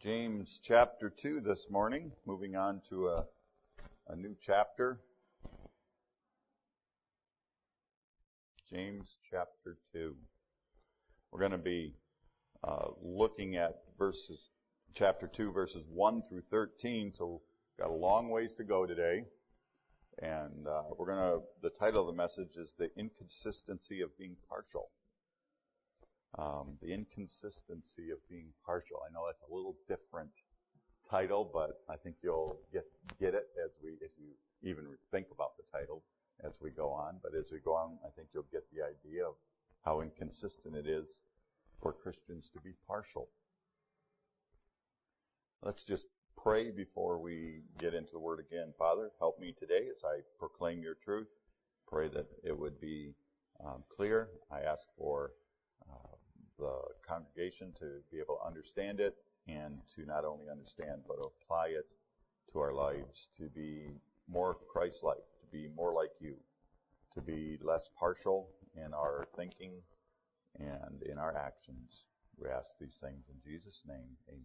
James chapter 2 this morning, moving on to a new chapter. James chapter 2. We're going to be looking at chapter 2, verses 1 through 13, so we've got a long ways to go today. And the title of the message is The Inconsistency of Being Partial. The inconsistency of being partial. I know that's a little different title, but I think you'll get it if you even think about the title as we go on. But as we go on, I think you'll get the idea of how inconsistent it is for Christians to be partial. Let's just pray before we get into the Word again. Father, help me today as I proclaim your truth. Pray that it would be clear. I ask for the congregation to be able to understand it and to not only understand but apply it to our lives, to be more Christ-like, to be more like you, to be less partial in our thinking and in our actions. We ask these things in Jesus' name.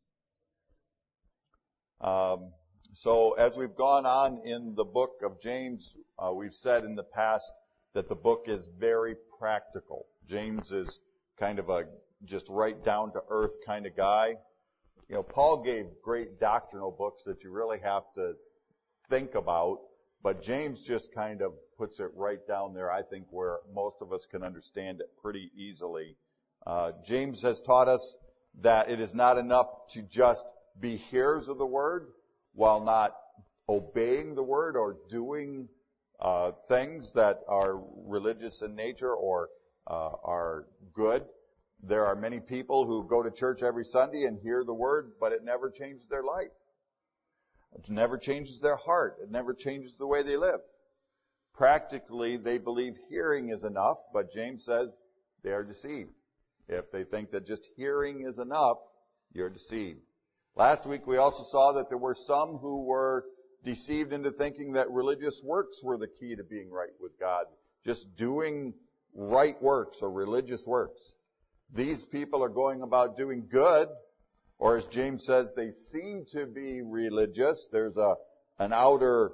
Amen. So as we've gone on in the book of James, we've said in the past that the book is very practical. James is kind of a just right down to earth kind of guy. You know, Paul gave great doctrinal books that you really have to think about, but James just kind of puts it right down there, I think, where most of us can understand it pretty easily. James has taught us that it is not enough to just be hearers of the word while not obeying the word or doing things that are religious in nature or are good. There are many people who go to church every Sunday and hear the word, but it never changes their life. It never changes their heart. It never changes the way they live. Practically, they believe hearing is enough, but James says they are deceived. If they think that just hearing is enough, you're deceived. Last week, we also saw that there were some who were deceived into thinking that religious works were the key to being right with God. Just doing right works or religious works. These people are going about doing good, or as James says, they seem to be religious. There's an outer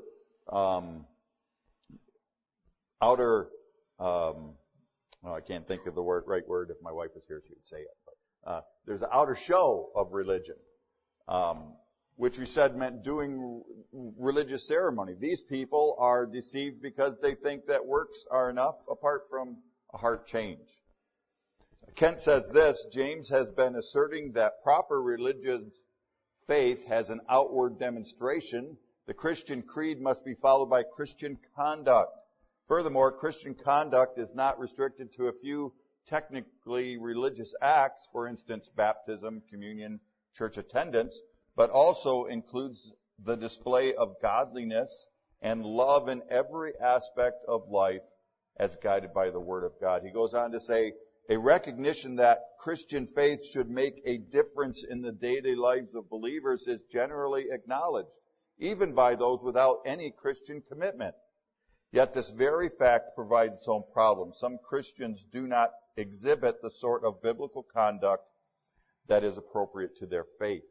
I can't think of the right word. If my wife was here, she would say it. But there's an outer show of religion, which we said meant doing religious ceremony. These people are deceived because they think that works are enough apart from a heart change. Kent says this: James has been asserting that proper religious faith has an outward demonstration. The Christian creed must be followed by Christian conduct. Furthermore, Christian conduct is not restricted to a few technically religious acts, for instance, baptism, communion, church attendance, but also includes the display of godliness and love in every aspect of life as guided by the Word of God. He goes on to say, a recognition that Christian faith should make a difference in the daily lives of believers is generally acknowledged, even by those without any Christian commitment. Yet this very fact provides its own problem. Some Christians do not exhibit the sort of biblical conduct that is appropriate to their faith.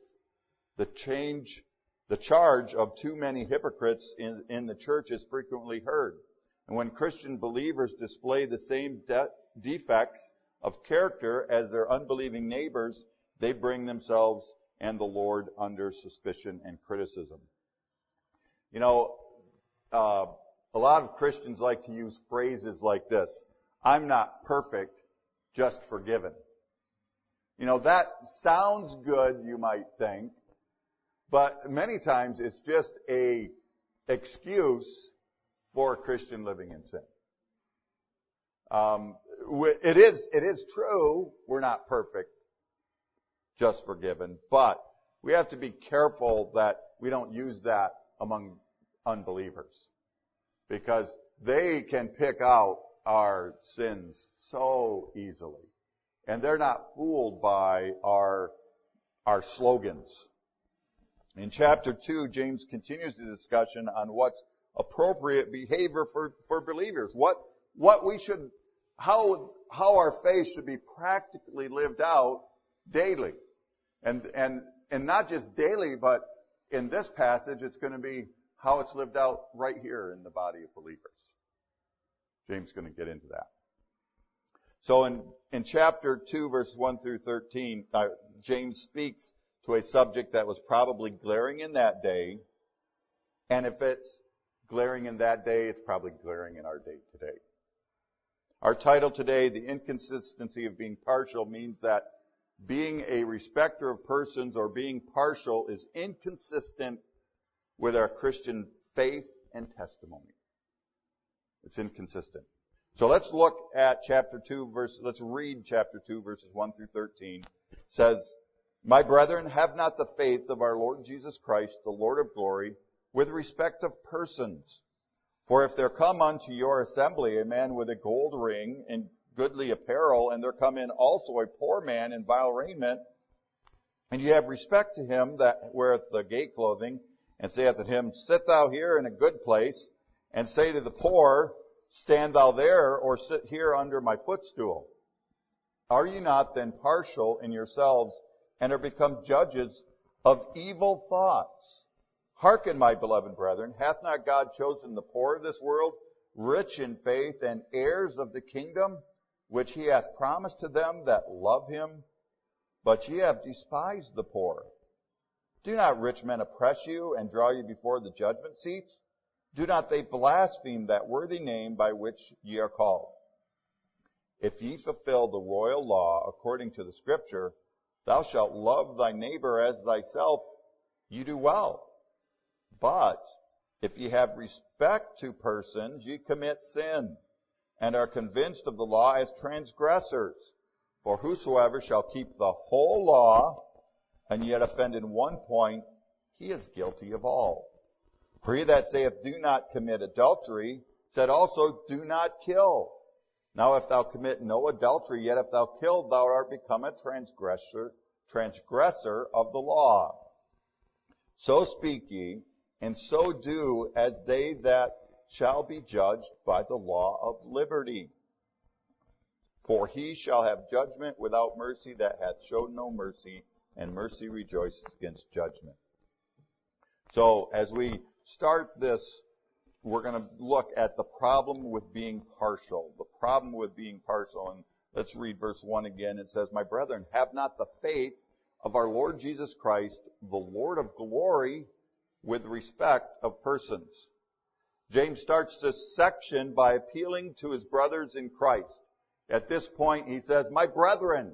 The charge of too many hypocrites in the church is frequently heard. And when Christian believers display the same defects of character as their unbelieving neighbors, they bring themselves and the Lord under suspicion and criticism. You know, a lot of Christians like to use phrases like this: I'm not perfect, just forgiven. You know, that sounds good, you might think, but many times it's just a excuse for a Christian living in sin. It is true we're not perfect, just forgiven, but we have to be careful that we don't use that among unbelievers, because they can pick out our sins so easily, and they're not fooled by our slogans. In chapter 2, James continues the discussion on what's appropriate behavior for believers, how our faith should be practically lived out daily. And not just daily, but in this passage, it's going to be how it's lived out right here in the body of believers. James is going to get into that. So in chapter 2, verses 1 through 13, James speaks to a subject that was probably glaring in that day. And if it's glaring in that day, it's probably glaring in our day today. Our title today, The Inconsistency of Being Partial, means that being a respecter of persons or being partial is inconsistent with our Christian faith and testimony. It's inconsistent. So let's look at let's read chapter 2, verses 1 through 13. It says, "My brethren, have not the faith of our Lord Jesus Christ, the Lord of glory, with respect of persons. For if there come unto your assembly a man with a gold ring and goodly apparel, and there come in also a poor man in vile raiment, and ye have respect to him that weareth the gay clothing, and saith unto him, Sit thou here in a good place, and say to the poor, Stand thou there, or sit here under my footstool. Are ye not then partial in yourselves, and are become judges of evil thoughts? Hearken, my beloved brethren, hath not God chosen the poor of this world, rich in faith, and heirs of the kingdom, which he hath promised to them that love him? But ye have despised the poor. Do not rich men oppress you, and draw you before the judgment seats? Do not they blaspheme that worthy name by which ye are called? If ye fulfill the royal law according to the Scripture, Thou shalt love thy neighbor as thyself, ye do well. But if ye have respect to persons, ye commit sin, and are convinced of the law as transgressors. For whosoever shall keep the whole law, and yet offend in one point, he is guilty of all. For he that saith, Do not commit adultery, said also, Do not kill. Now if thou commit no adultery, yet if thou kill, thou art become a transgressor of the law. So speak ye, and so do as they that shall be judged by the law of liberty. For he shall have judgment without mercy that hath showed no mercy, and mercy rejoices against judgment. So as we start this, we're going to look at the problem with being partial. The problem with being partial. And let's read verse 1 again. It says, My brethren, have not the faith of our Lord Jesus Christ, the Lord of glory, with respect of persons. James starts this section by appealing to his brothers in Christ. At this point, he says, My brethren.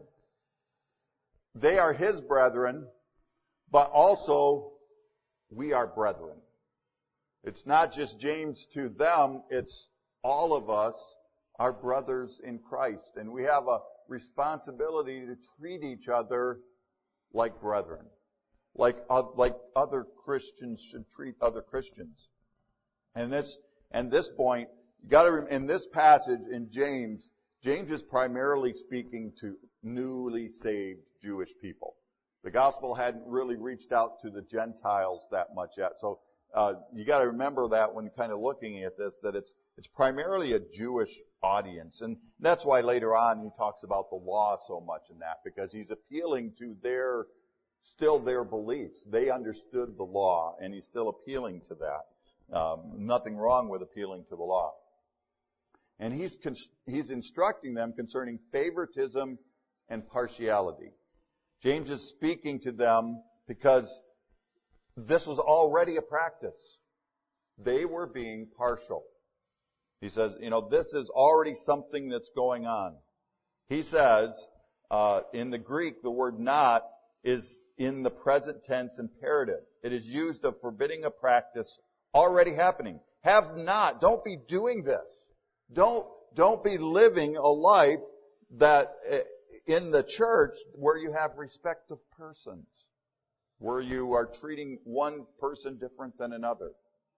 They are his brethren, but also we are brethren. It's not just James to them, it's all of us are brothers in Christ. And we have a responsibility to treat each other like brethren. Like other Christians should treat other Christians. And this point, you got to in this passage in James is primarily speaking to newly saved Jewish people. The gospel hadn't really reached out to the Gentiles that much yet. So you got to remember that when kind of looking at this, that it's primarily a Jewish audience. And that's why later on he talks about the law so much in that, because he's appealing to their beliefs. They understood the law, and he's still appealing to that. Nothing wrong with appealing to the law. And he's instructing them concerning favoritism and partiality. James is speaking to them because this was already a practice. They were being partial. He says, this is already something that's going on. He says, in the Greek, the word not is in the present tense imperative. It is used of forbidding a practice already happening. Have not. Don't be doing this. Don't be living a life that in the church where you have respect of persons, where you are treating one person different than another.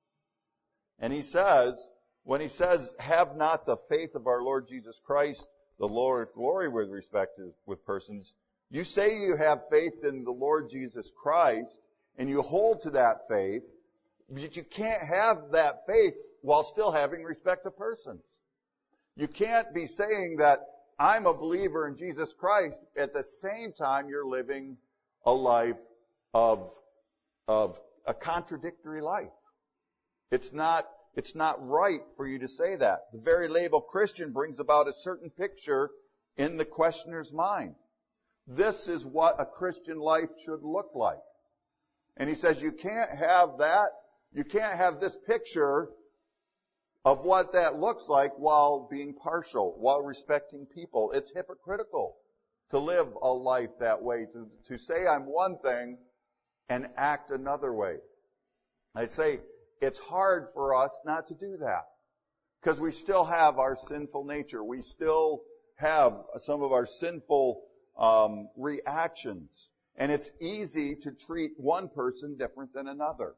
And he says, when he says, have not the faith of our Lord Jesus Christ, the Lord of glory with respect with persons, you say you have faith in the Lord Jesus Christ, and you hold to that faith, but you can't have that faith while still having respect of persons. You can't be saying that I'm a believer in Jesus Christ at the same time you're living a life of a contradictory life. It's not right for you to say that. The very label Christian brings about a certain picture in the questioner's mind. This is what a Christian life should look like. And he says you can't have that. You can't have this picture of what that looks like while being partial, while respecting people. It's hypocritical to live a life that way, to say I'm one thing and act another way. I'd say it's hard for us not to do that because we still have our sinful nature. We still have some of our sinful reactions. And it's easy to treat one person different than another.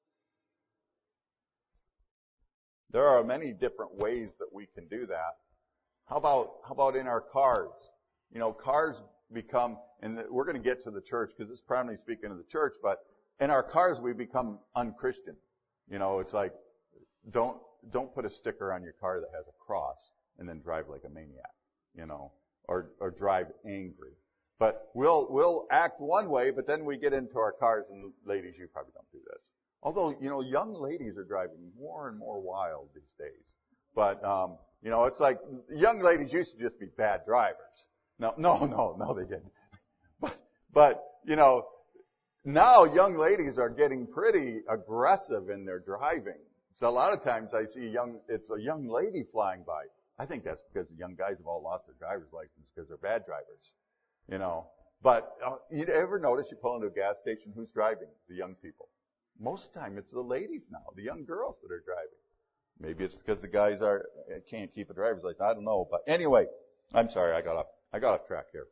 There are many different ways that we can do that. How about in our cars? You know, cars become, and we're going to get to the church because it's primarily speaking of the church, but in our cars we become unchristian. You know, it's like, don't put a sticker on your car that has a cross and then drive like a maniac, you know, or drive angry. But we'll act one way, but then we get into our cars, and ladies, you probably don't do this. Although, you know, young ladies are driving more and more wild these days. But, you know, it's like young ladies used to just be bad drivers. No, they didn't. But, you know, now young ladies are getting pretty aggressive in their driving. So a lot of times I see it's a young lady flying by. I think that's because the young guys have all lost their driver's license because they're bad drivers. You know, but you ever notice you pull into a gas station, who's driving? The young people. Most of the time it's the ladies now, the young girls that are driving. Maybe it's because the guys can't keep a driver's license. I don't know. But anyway, I'm sorry, I got off track here.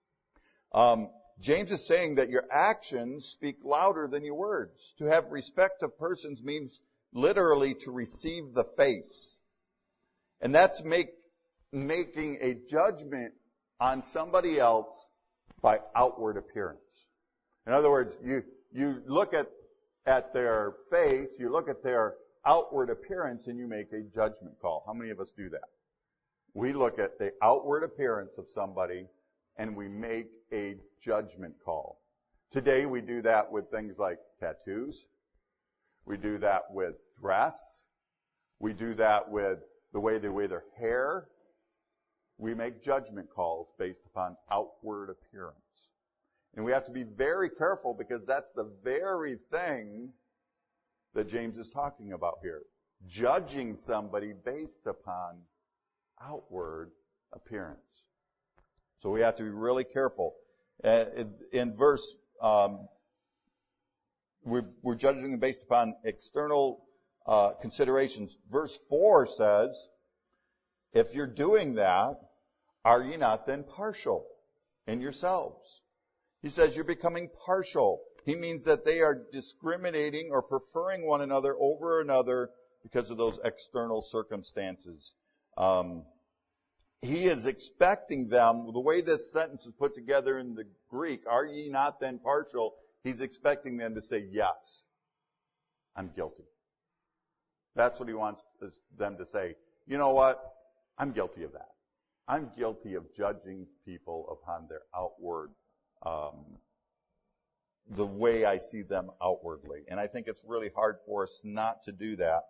James is saying that your actions speak louder than your words. To have respect of persons means literally to receive the face. And that's making a judgment on somebody else by outward appearance. In other words, you look at their face, you look at their outward appearance, and you make a judgment call. How many of us do that? We look at the outward appearance of somebody, and we make a judgment call. Today, we do that with things like tattoos. We do that with dress. We do that with the way they wear their hair. We make judgment calls based upon outward appearance. And we have to be very careful because that's the very thing that James is talking about here. Judging somebody based upon outward appearance. So we have to be really careful. In verse, we're judging them based upon external considerations. Verse 4 says, if you're doing that, are ye not then partial in yourselves? He says you're becoming partial. He means that they are discriminating or preferring one another over another because of those external circumstances. He is expecting them, the way this sentence is put together in the Greek, are ye not then partial? He's expecting them to say, yes, I'm guilty. That's what he wants them to say. You know what? I'm guilty of that. I'm guilty of judging people upon their outward, the way I see them outwardly. And I think it's really hard for us not to do that.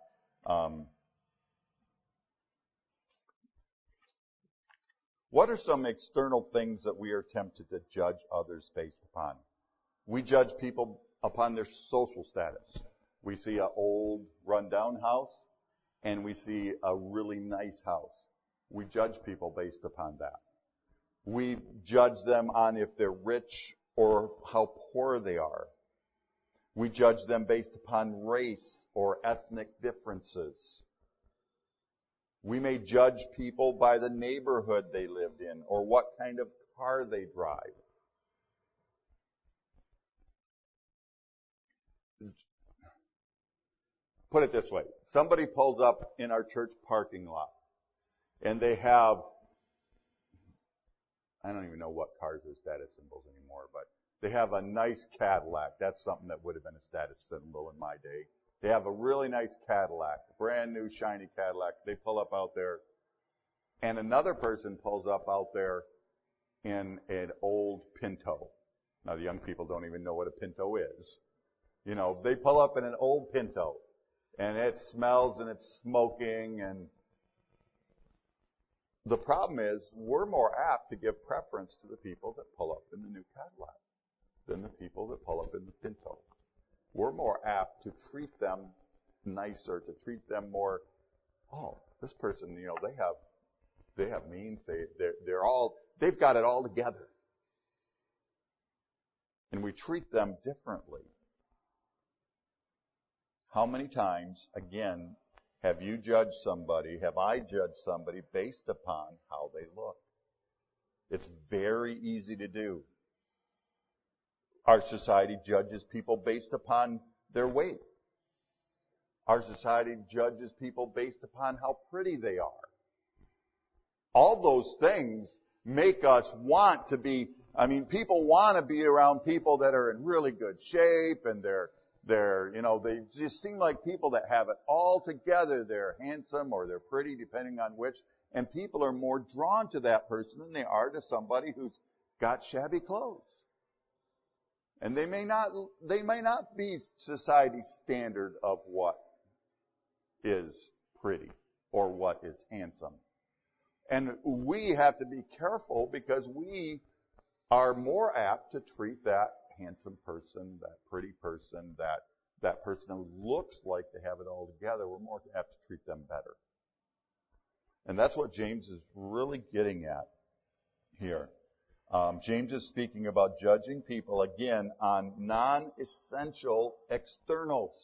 What are some external things that we are tempted to judge others based upon? We judge people upon their social status. We see an old, rundown house, and we see a really nice house. We judge people based upon that. We judge them on if they're rich or how poor they are. We judge them based upon race or ethnic differences. We may judge people by the neighborhood they lived in or what kind of car they drive. Put it this way. Somebody pulls up in our church parking lot and they have, I don't even know what cars are status symbols anymore, but they have a nice Cadillac. That's something that would have been a status symbol in my day. They have a really nice Cadillac, brand new shiny Cadillac. They pull up out there, and another person pulls up out there in an old Pinto. Now, the young people don't even know what a Pinto is. You know, they pull up in an old Pinto, and it smells and it's smoking, and the problem is we're more apt to give preference to the people that pull up in the new Cadillac than the people that pull up in the Pinto. We're more apt to treat them nicer, to treat them more, oh, this person, you know, they have means, they've got it all together. And we treat them differently. How many times, again, have you judged somebody, have I judged somebody based upon how they look? It's very easy to do. Our society judges people based upon their weight. Our society judges people based upon how pretty they are. All those things make us want to be, people want to be around people that are in really good shape, and they just seem like people that have it all together. They're handsome or they're pretty, depending on which. And people are more drawn to that person than they are to somebody who's got shabby clothes. And they may not be society's standard of what is pretty or what is handsome. And we have to be careful because we are more apt to treat that handsome person, that pretty person, that person who looks like they have it all together, we're more apt to treat them better. And that's what James is really getting at here. James is speaking about judging people, again, on non-essential externals.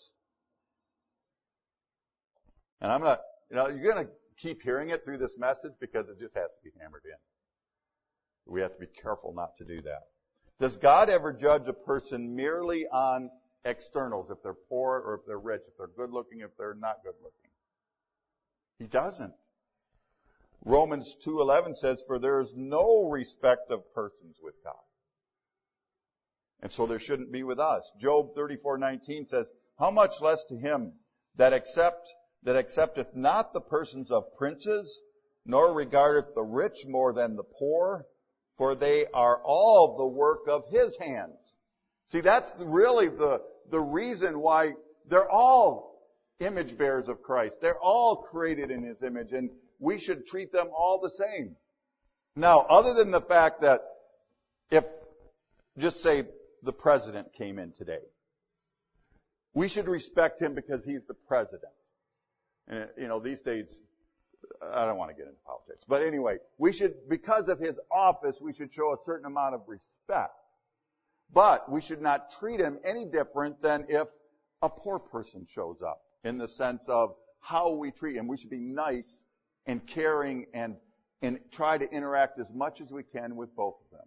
And you're going to keep hearing it through this message because it just has to be hammered in. We have to be careful not to do that. Does God ever judge a person merely on externals, if they're poor or if they're rich, if they're good looking, if they're not good looking? He doesn't. Romans 2:11 says, "For there is no respect of persons with God." And so there shouldn't be with us. Job 34:19 says, "How much less to him that accepteth not the persons of princes, nor regardeth the rich more than the poor, for they are all the work of his hands." See, that's really the reason why they're all image bearers of Christ. They're all created in his image, and we should treat them all the same. Now, other than the fact that if, just say, the president came in today, we should respect him because he's the president. And, these days, I don't want to get into politics. But anyway, because of his office, we should show a certain amount of respect. But we should not treat him any different than if a poor person shows up, in the sense of how we treat him. We should be nice and caring and try to interact as much as we can with both of them,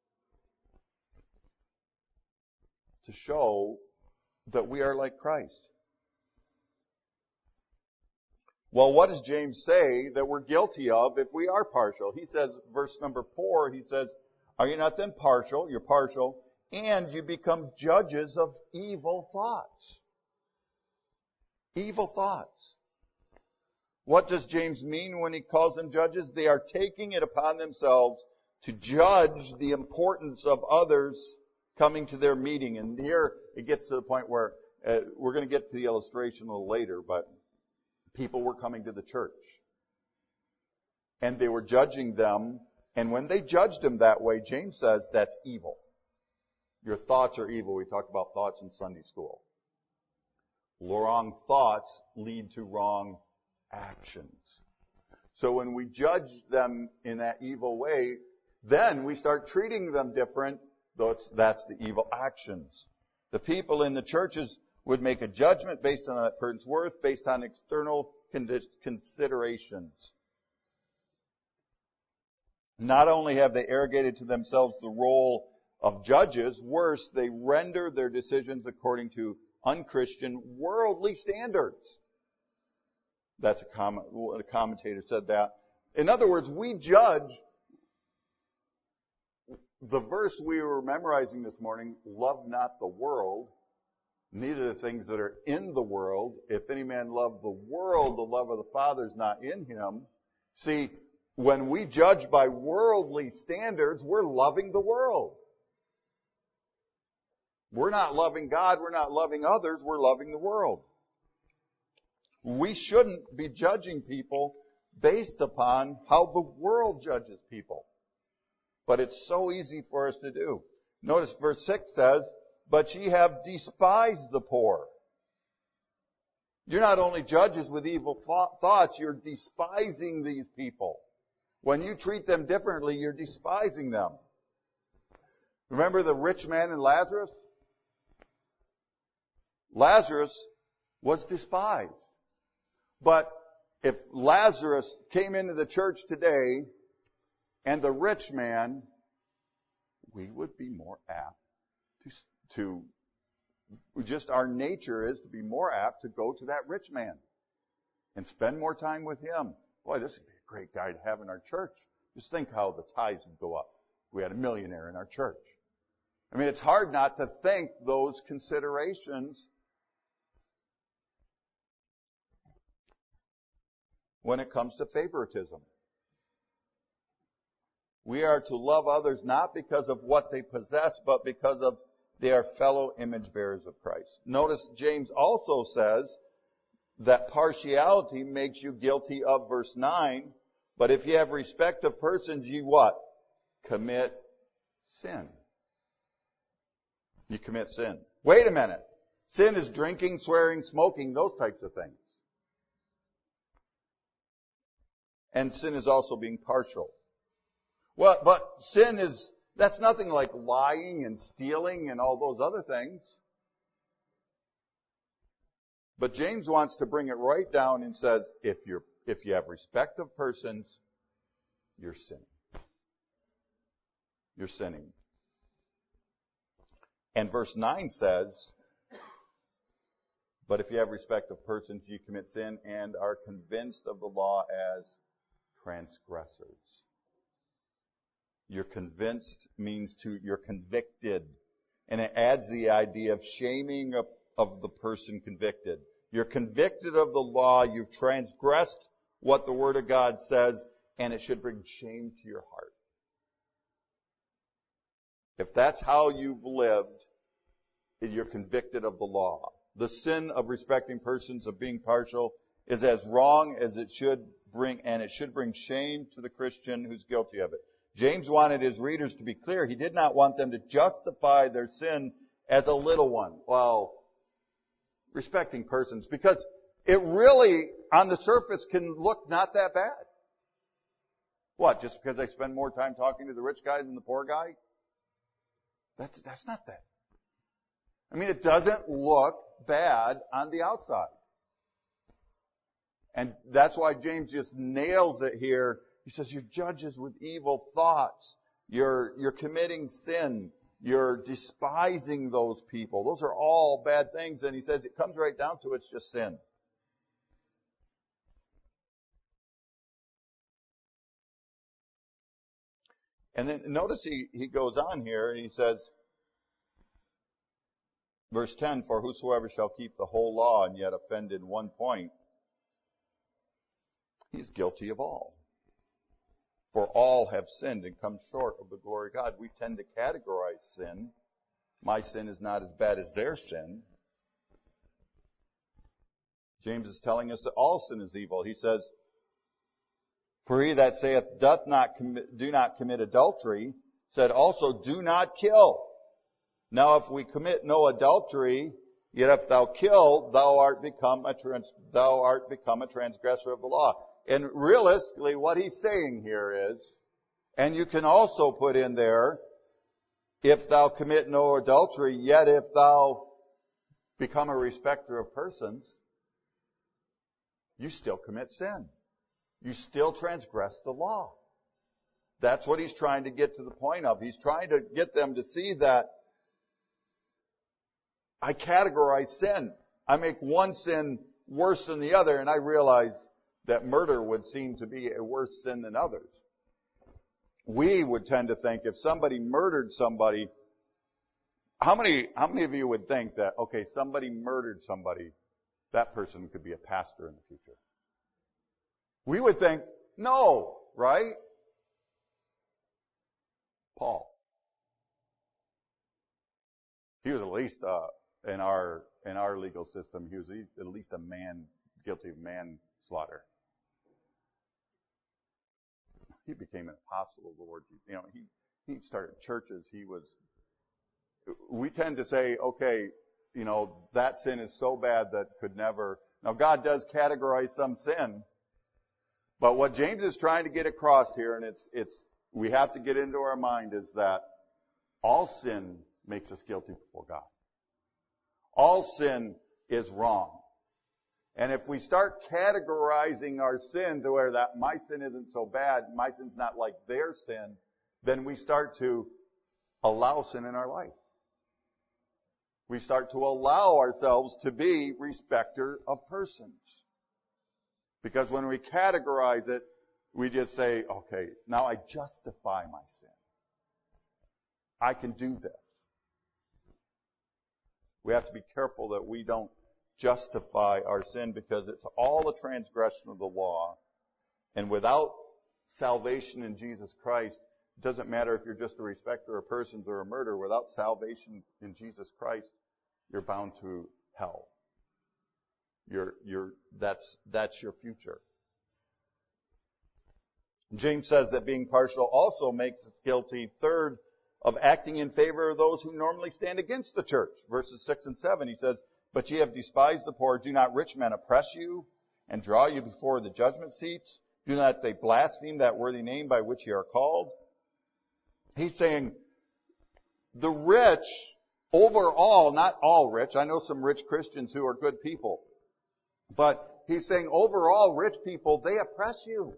to show that we are like Christ. Well, what does James say that we're guilty of if we are partial? He says, verse number 4, he says, "Are you not then partial?" You're partial. "And you become judges of evil thoughts." Evil thoughts. What does James mean when he calls them judges? They are taking it upon themselves to judge the importance of others coming to their meeting. And here it gets to the point where we're going to get to the illustration a little later, but people were coming to the church. And they were judging them. And when they judged them that way, James says that's evil. Your thoughts are evil. We talked about thoughts in Sunday school. Wrong thoughts lead to wrong actions. So when we judge them in that evil way, then we start treating them different. That's the evil actions. The people in the churches would make a judgment based on that person's worth, based on external considerations. Not only have they arrogated to themselves the role of judges, worse, they render their decisions according to unchristian, worldly standards. That's a commentator said that. In other words, we judge. The verse we were memorizing this morning, "Love not the world, neither the things that are in the world. If any man love the world, the love of the Father is not in him." See, when we judge by worldly standards, we're loving the world. We're not loving God, we're not loving others, we're loving the world. We shouldn't be judging people based upon how the world judges people. But it's so easy for us to do. Notice verse 6 says, but ye have despised the poor. You're not only judges with evil thoughts, you're despising these people. When you treat them differently, you're despising them. Remember the rich man and Lazarus? Lazarus was despised. But if Lazarus came into the church today and the rich man, we would be more apt to just our nature is to be more apt to go to that rich man and spend more time with him. Boy, this would be a great guy to have in our church. Just think how the tithes would go up if we had a millionaire in our church. I mean, it's hard not to think those considerations when it comes to favoritism. We are to love others not because of what they possess, but because of they are fellow image bearers of Christ. Notice James also says that partiality makes you guilty of verse 9, but if you have respect of persons, you what? Commit sin. You commit sin. Wait a minute. Sin is drinking, swearing, smoking, those types of things. And sin is also being partial. Well, but sin is, that's nothing like lying and stealing and all those other things. But James wants to bring it right down and says, if you have respect of persons, you're sinning. You're sinning. And verse 9 says, but if you have respect of persons, you commit sin and are convinced of the law as transgressors. You're convinced means you're convicted. And it adds the idea of shaming of the person convicted. You're convicted of the law. You've transgressed what the Word of God says, and it should bring shame to your heart. If that's how you've lived, you're convicted of the law. The sin of respecting persons, of being partial, is as wrong as it should bring, and it should bring shame to the Christian who's guilty of it. James wanted his readers to be clear. He did not want them to justify their sin as a little one. Well, respecting persons, because it really, on the surface, can look not that bad. What, just because I spend more time talking to the rich guy than the poor guy? That's not that. I mean, it doesn't look bad on the outside. And that's why James just nails it here. He says, you're judges with evil thoughts. You're committing sin. You're despising those people. Those are all bad things. And he says it comes right down to it's just sin. And then notice he goes on here and he says, verse 10, for whosoever shall keep the whole law and yet offend in one point, he's guilty of all. For all have sinned and come short of the glory of God. We tend to categorize sin. My sin is not as bad as their sin. James is telling us that all sin is evil. He says, for he that saith, do not commit adultery, said also, do not kill. Now if we commit no adultery, yet if thou kill, thou art become a transgressor of the law. And realistically, what he's saying here is, and you can also put in there, if thou commit no adultery, yet if thou become a respecter of persons, you still commit sin. You still transgress the law. That's what he's trying to get to the point of. He's trying to get them to see that I categorize sin. I make one sin worse than the other, and I realize that murder would seem to be a worse sin than others. We would tend to think if somebody murdered somebody, how many of you would think that, okay, somebody murdered somebody, that person could be a pastor in the future? We would think, no, right? Paul. He was at least, in our legal system, he was at least a man guilty of manslaughter. He became an apostle of the Lord. You know, he started churches. We tend to say, okay, you know, that sin is so bad that could never. Now, God does categorize some sin, but what James is trying to get across here, and we have to get into our mind, is that all sin makes us guilty before God. All sin is wrong. And if we start categorizing our sin to where that my sin isn't so bad, my sin's not like their sin, then we start to allow sin in our life. We start to allow ourselves to be respecter of persons. Because when we categorize it, we just say, okay, now I justify my sin. I can do this. We have to be careful that we don't justify our sin, because it's all a transgression of the law. And without salvation in Jesus Christ, it doesn't matter if you're just a respecter of persons or a murderer. Without salvation in Jesus Christ, you're bound to hell. That's your future. James says that being partial also makes us guilty, third, of acting in favor of those who normally stand against the church. Verses 6 and 7, he says, "But ye have despised the poor. Do not rich men oppress you and draw you before the judgment seats? Do not they blaspheme that worthy name by which ye are called?" He's saying the rich, overall, not all rich. I know some rich Christians who are good people. But he's saying overall, rich people, they oppress you.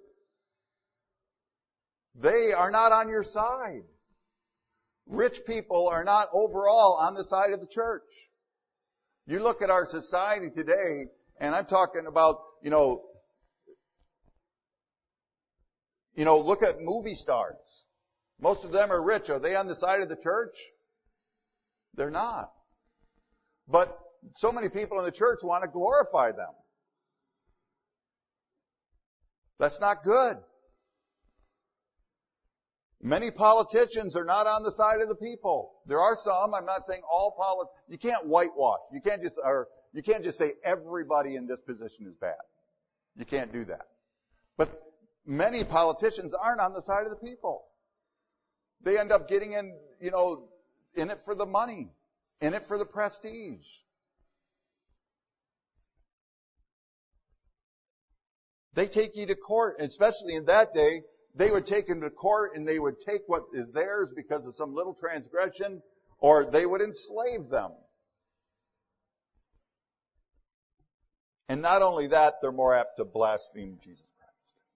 They are not on your side. Rich people are not overall on the side of the church. You look at our society today, and I'm talking about, look at movie stars. Most of them are rich. Are they on the side of the church? They're not. But so many people in the church want to glorify them. That's not good. Many politicians are not on the side of the people. There are some. I'm not saying all politicians. You can't whitewash. You can't just say everybody in this position is bad. You can't do that. But many politicians aren't on the side of the people. They end up getting in it for the money, in it for the prestige. They take you to court, especially in that day. They would take them to court and they would take what is theirs because of some little transgression, or they would enslave them. And not only that, they're more apt to blaspheme Jesus Christ.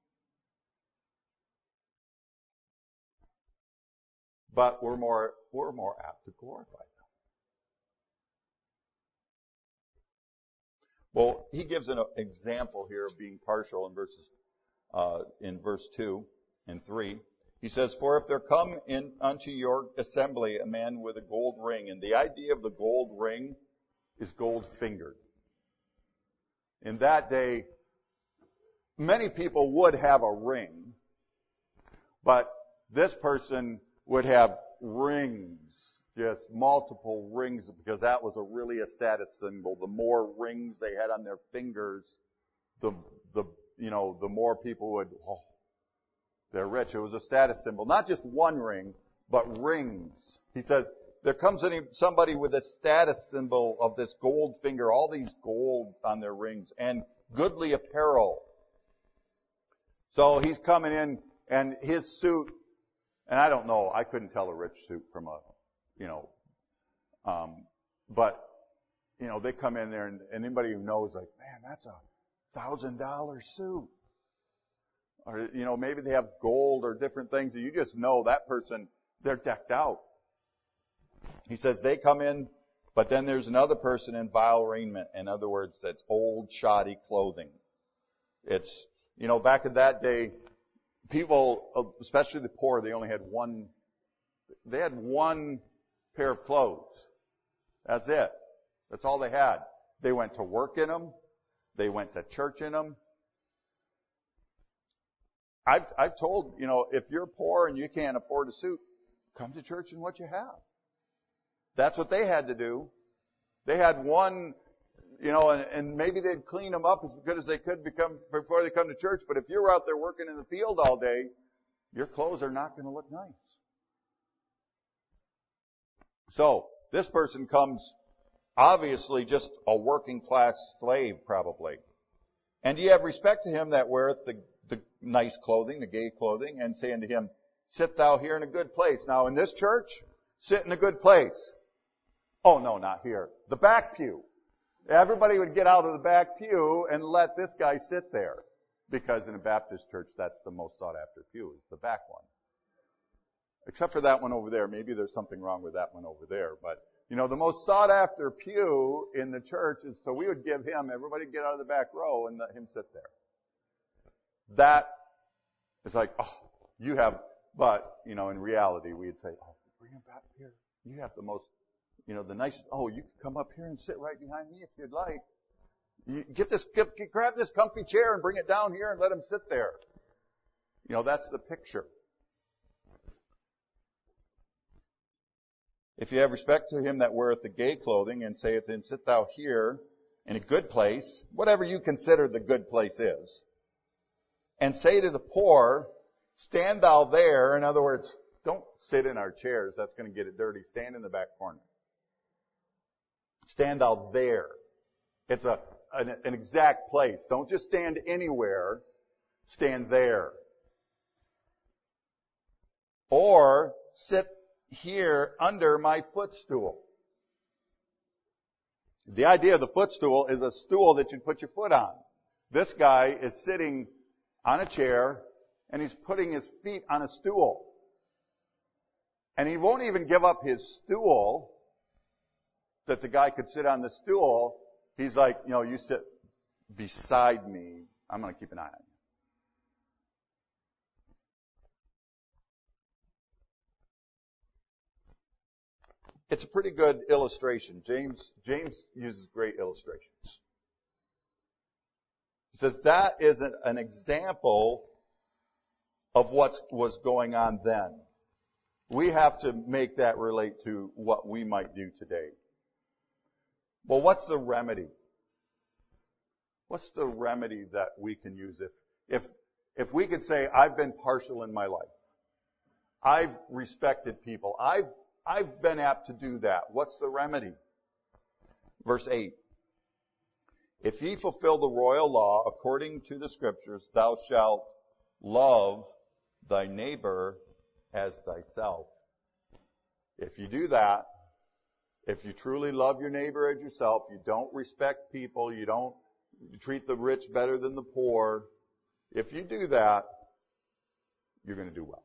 But we're more apt to glorify them. Well, he gives an example here of being partial in verse 2 and 3. He says, "For if there come in unto your assembly a man with a gold ring," and the idea of the gold ring is gold-fingered. In that day, many people would have a ring, but this person would have rings, just multiple rings, because that was really a status symbol. The more rings they had on their fingers, the more people would, they're rich. It was a status symbol. Not just one ring, but rings. He says, there comes somebody with a status symbol of this gold finger, all these gold on their rings, and goodly apparel. So he's coming in, and his suit, and I don't know, I couldn't tell a rich suit from but they come in there, and anybody who knows, like, man, that's $1,000 suit. Or, maybe they have gold or different things, and you just know that person, they're decked out. He says they come in, but then there's another person in vile raiment. In other words, that's old, shoddy clothing. It's, back in that day, people, especially the poor, they only had one pair of clothes. That's it. That's all they had. They went to work in them. They went to church in them. I've told, if you're poor and you can't afford a suit, come to church in what you have. That's what they had to do. They had one, and maybe they'd clean them up as good as they could before they come to church. But if you're out there working in the field all day, your clothes are not going to look nice. So, this person comes obviously just a working class slave probably. And ye have respect to him that weareth the nice clothing, the gay clothing, and say unto him, sit thou here in a good place. Now in this church, sit in a good place. Oh no, not here. The back pew. Everybody would get out of the back pew and let this guy sit there. Because in a Baptist church, that's the most sought after pew, is the back one. Except for that one over there. Maybe there's something wrong with that one over there. But, the most sought after pew in the church is, so we would give him, everybody get out of the back row and let him sit there. That is like, you have, but, in reality, we'd say, bring him back here. You have the most, the nice, you can come up here and sit right behind me if you'd like. You grab this comfy chair and bring it down here and let him sit there. That's the picture. If you have respect to him that weareth the gay clothing, and saith him, sit thou here in a good place, whatever you consider the good place is, and say to the poor, stand thou there. In other words, don't sit in our chairs. That's going to get it dirty. Stand in the back corner. Stand thou there. It's an exact place. Don't just stand anywhere. Stand there. Or sit here under my footstool. The idea of the footstool is a stool that you put your foot on. This guy is sitting on a chair and he's putting his feet on a stool. And he won't even give up his stool that the guy could sit on the stool. He's like, you sit beside me. I'm going to keep an eye on you. It's a pretty good illustration. James uses great illustrations. He says that is an example of what was going on then. We have to make that relate to what we might do today. Well, what's the remedy? What's the remedy that we can use if we could say, I've been partial in my life. I've respected people. I've been apt to do that. What's the remedy? Verse 8. If ye fulfill the royal law according to the Scriptures, thou shalt love thy neighbor as thyself. If you do that, if you truly love your neighbor as yourself, you don't respect people, you don't treat the rich better than the poor, if you do that, you're going to do well.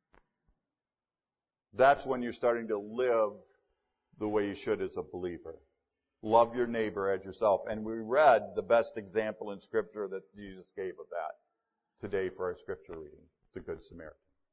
That's when you're starting to live the way you should as a believer. Love your neighbor as yourself. And we read the best example in Scripture that Jesus gave of that today for our Scripture reading, the Good Samaritan.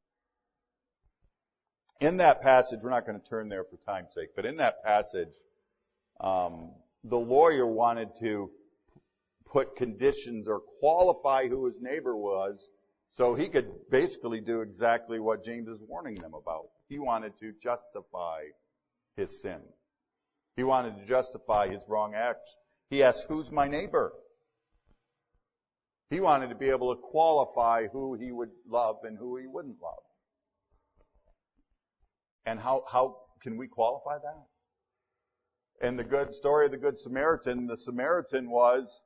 In that passage, we're not going to turn there for time's sake, but in that passage, the lawyer wanted to put conditions or qualify who his neighbor was so he could basically do exactly what James is warning them about. He wanted to justify his sin. He wanted to justify his wrong acts. He asked, who's my neighbor? He wanted to be able to qualify who he would love and who he wouldn't love. And how can we qualify that? In the good story of the Good Samaritan, the Samaritan was,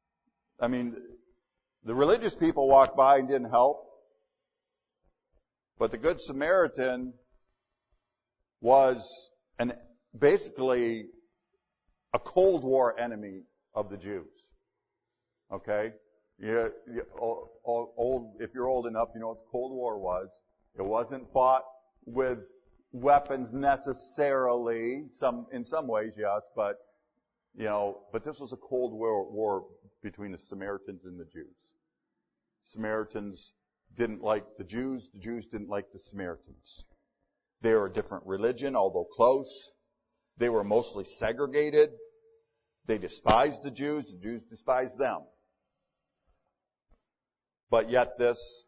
the religious people walked by and didn't help. But the Good Samaritan was basically a Cold War enemy of the Jews. Okay? If you're old enough, you know what the Cold War was. It wasn't fought with weapons necessarily, in some ways, yes, but this was a Cold War between the Samaritans and the Jews. Samaritans didn't like the Jews didn't like the Samaritans. They were a different religion, although close. They were mostly segregated. They despised the Jews despised them. But yet this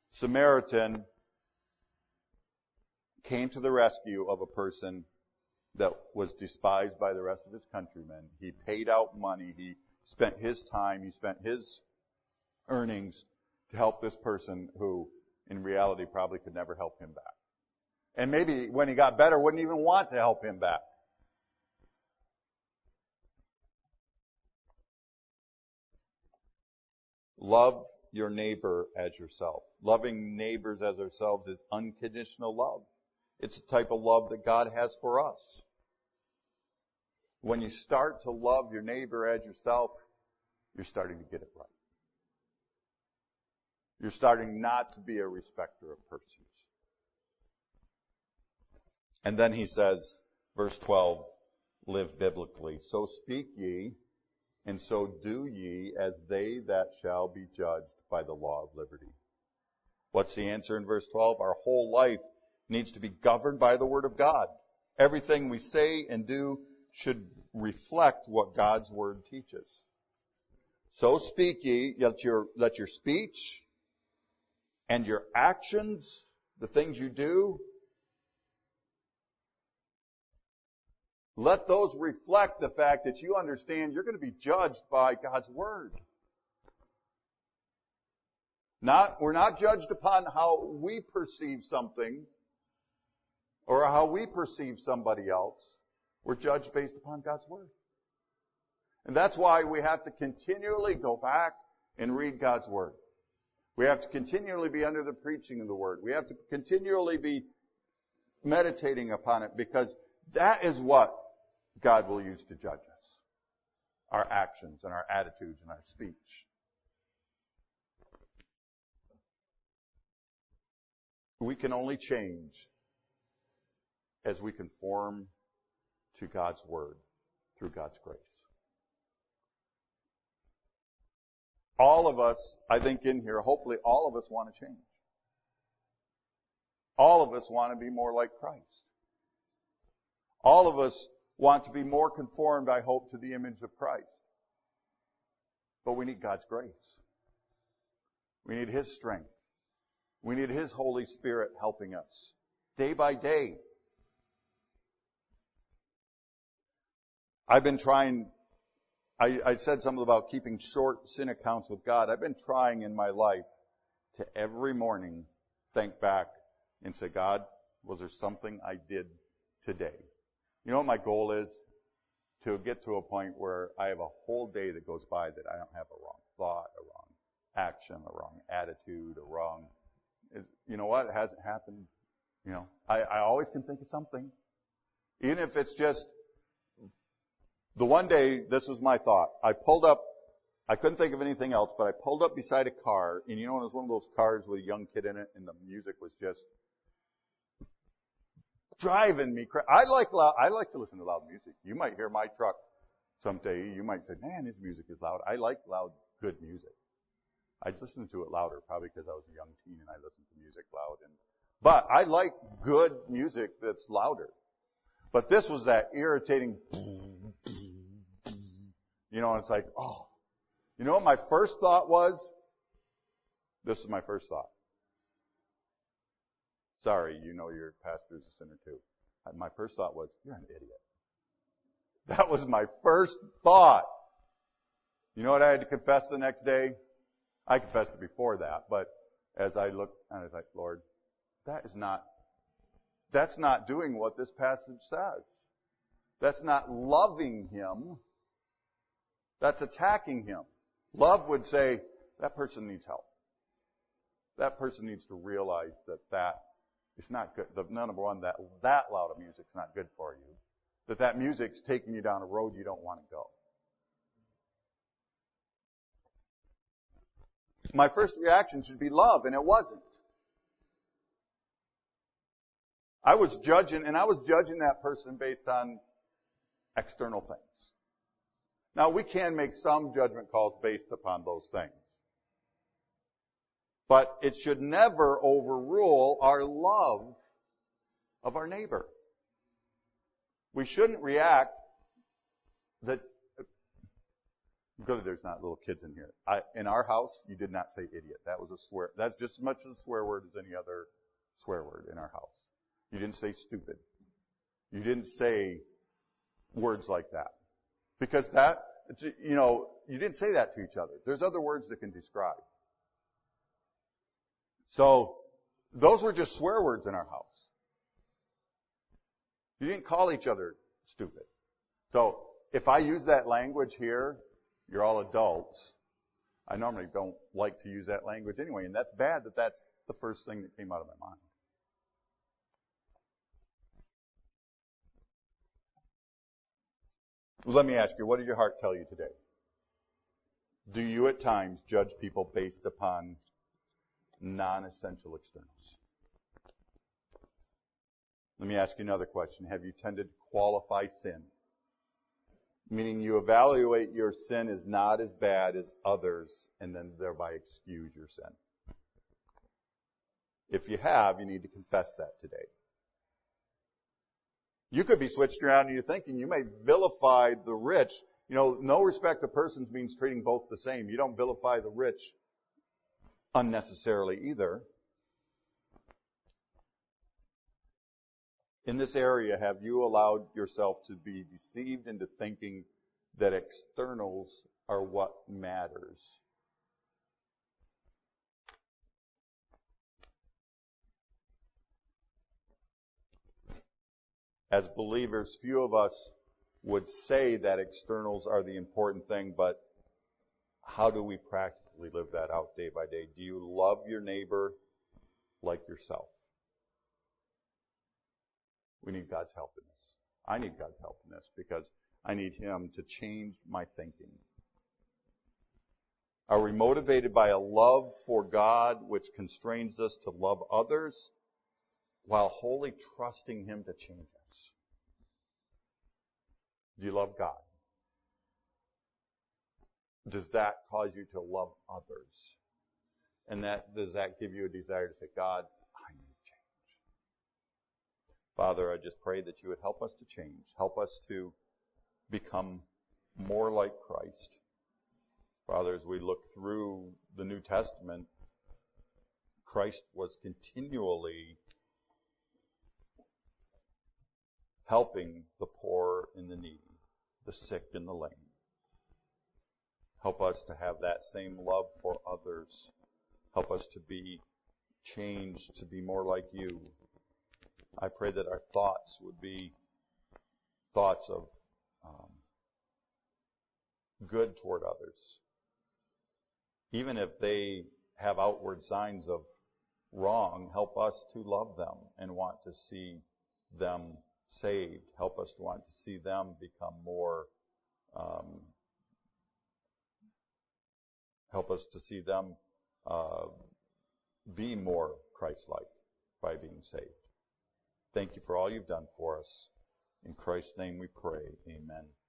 Samaritan came to the rescue of a person that was despised by the rest of his countrymen. He paid out money. He spent his time. He spent his earnings to help this person who, in reality, probably could never help him back. And maybe when he got better, wouldn't even want to help him back. Love your neighbor as yourself. Loving neighbors as ourselves is unconditional love. It's the type of love that God has for us. When you start to love your neighbor as yourself, you're starting to get it right. You're starting not to be a respecter of persons. And then he says, verse 12, live biblically. So speak ye, and so do ye as they that shall be judged by the law of liberty. What's the answer in verse 12? Our whole life needs to be governed by the Word of God. Everything we say and do should reflect what God's Word teaches. So speak ye, let your speech and your actions, the things you do, let those reflect the fact that you understand you're going to be judged by God's Word. We're not judged upon how we perceive something or how we perceive somebody else. We're judged based upon God's Word. And that's why we have to continually go back and read God's Word. We have to continually be under the preaching of the Word. We have to continually be meditating upon it, because that is what God will use to judge us. Our actions and our attitudes and our speech. We can only change as we conform to God's Word through God's grace. All of us, I think in here, hopefully all of us want to change. All of us want to be more like Christ. All of us want to be more conformed, I hope, to the image of Christ. But we need God's grace. We need His strength. We need His Holy Spirit helping us day by day. I've been trying, I said something about keeping short sin accounts with God. I've been trying in my life to every morning think back and say, God, was there something I did today? You know what my goal is? To get to a point where I have a whole day that goes by that I don't have a wrong thought, a wrong action, a wrong attitude, a wrong... You know what? It hasn't happened. You know, I always can think of something. Even if it's just... The one day, this was my thought. I couldn't think of anything else, but I pulled up beside a car, and you know, it was one of those cars with a young kid in it, and the music was just driving me crazy. I like to listen to loud music. You might hear my truck someday. You might say, man, his music is loud. I like loud, good music. I'd listen to it louder, probably because I was a young teen and I listened to music loud. But I like good music that's louder. But this was that irritating, you know, and it's like, oh. You know what my first thought was? This is my first thought. Sorry, you know your pastor's a sinner too. My first thought was, you're an idiot. That was my first thought. You know what I had to confess the next day? I confessed it before that, but as I looked, and I was like, Lord, that's not doing what this passage says. That's not loving Him. That's attacking Him. Love would say, that person needs help. That person needs to realize that it's not good. Number one, that loud of music's not good for you. That music's taking you down a road you don't want to go. My first reaction should be love, and it wasn't. I was judging that person based on external things. Now, we can make some judgment calls based upon those things. But it should never overrule our love of our neighbor. We shouldn't react that... Good, there's not little kids in here. In our house, you did not say idiot. That was a swear. That's just as much a swear word as any other swear word in our house. You didn't say stupid. You didn't say words like that. Because that, you didn't say that to each other. There's other words that can describe. So, those were just swear words in our house. You didn't call each other stupid. So, if I use that language here, you're all adults. I normally don't like to use that language anyway, and that's bad that that's the first thing that came out of my mind. Let me ask you, what did your heart tell you today? Do you at times judge people based upon non-essential externals? Let me ask you another question. Have you tended to qualify sin? Meaning you evaluate your sin as not as bad as others and then thereby excuse your sin. If you have, you need to confess that today. You could be switched around in your thinking. You may vilify the rich. No respect of persons means treating both the same. You don't vilify the rich unnecessarily either. In this area, have you allowed yourself to be deceived into thinking that externals are what matters? As believers, few of us would say that externals are the important thing, but how do we practically live that out day by day? Do you love your neighbor like yourself? We need God's help in this. I need God's help in this because I need Him to change my thinking. Are we motivated by a love for God which constrains us to love others while wholly trusting Him to change us? Do you love God? Does that cause you to love others? And does that give you a desire to say, God, I need change? Father, I just pray that you would help us to change. Help us to become more like Christ. Father, as we look through the New Testament, Christ was continually helping the poor and the needy, the sick and the lame. Help us to have that same love for others. Help us to be changed, to be more like you. I pray that our thoughts would be thoughts of good toward others. Even if they have outward signs of wrong, help us to love them and want to see them saved. Help us to want to see them become more, help us to see them be more Christ-like by being saved. Thank you for all you've done for us. In Christ's name we pray. Amen.